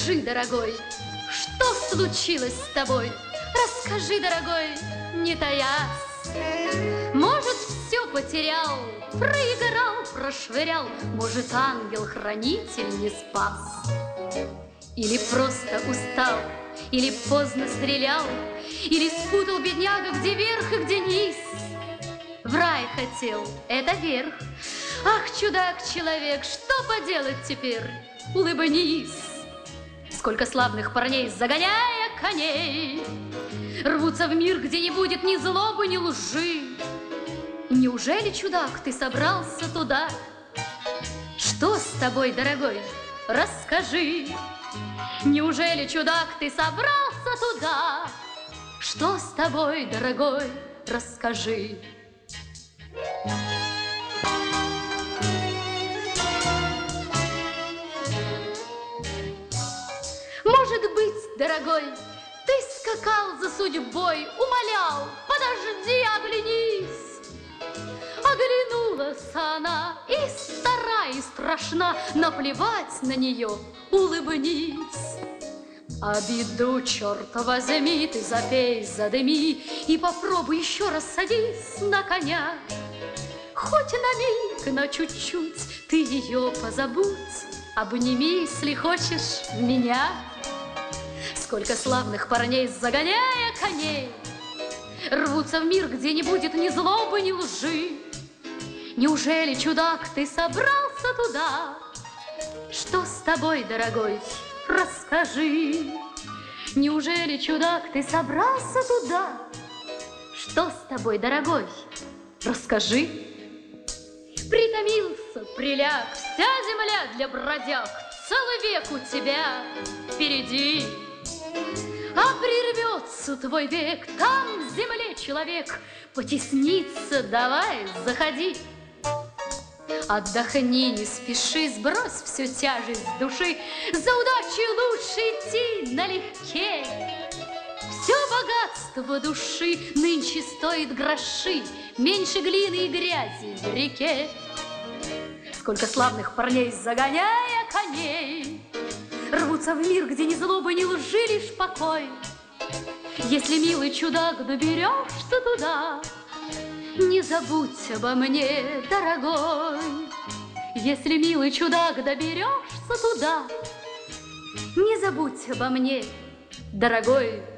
Расскажи, дорогой, что случилось с тобой? Расскажи, дорогой, не таясь. Может, все потерял, проиграл, прошвырял, может, ангел-хранитель не спас. Или просто устал, или поздно стрелял, или спутал бедняга, где верх и где низ. В рай хотел, это верх. Ах, чудак-человек, что поделать теперь? Улыбнись. Сколько славных парней, загоняя коней, рвутся в мир, где не будет ни злобы, ни лжи. Неужели, чудак, ты собрался туда? Что с тобой, дорогой? Расскажи. Неужели, чудак, ты собрался туда? Что с тобой, дорогой? Расскажи. Может быть, дорогой, ты скакал за судьбой, умолял, подожди, оглянись. Оглянулась она и стара, и страшна, наплевать на нее, улыбнись. А беду, черт возьми, ты запей, задыми, и попробуй еще раз садись на коня. Хоть на миг, но чуть-чуть ты ее позабудь, обними, если хочешь, меня. Сколько славных парней, загоняя коней, рвутся в мир, где не будет ни злобы, ни лжи. Неужели, чудак, ты собрался туда? Что с тобой, дорогой? Расскажи. Неужели, чудак, ты собрался туда? Что с тобой, дорогой? Расскажи. Притомился, приляг, вся земля для бродяг, целый век у тебя впереди. А прервется твой век, там в земле человек потеснится, давай, заходи. Отдохни, не спеши, сбрось всю тяжесть души, за удачей лучше идти налегке. Все богатство души нынче стоит гроши, меньше глины и грязи в реке. Сколько славных парней, загоняя коней, рвутся в мир, где ни злобы, ни лжи, лишь покой. Если, милый чудак, доберешься туда, не забудь обо мне, дорогой. Если, милый чудак, доберешься туда, не забудь обо мне, дорогой.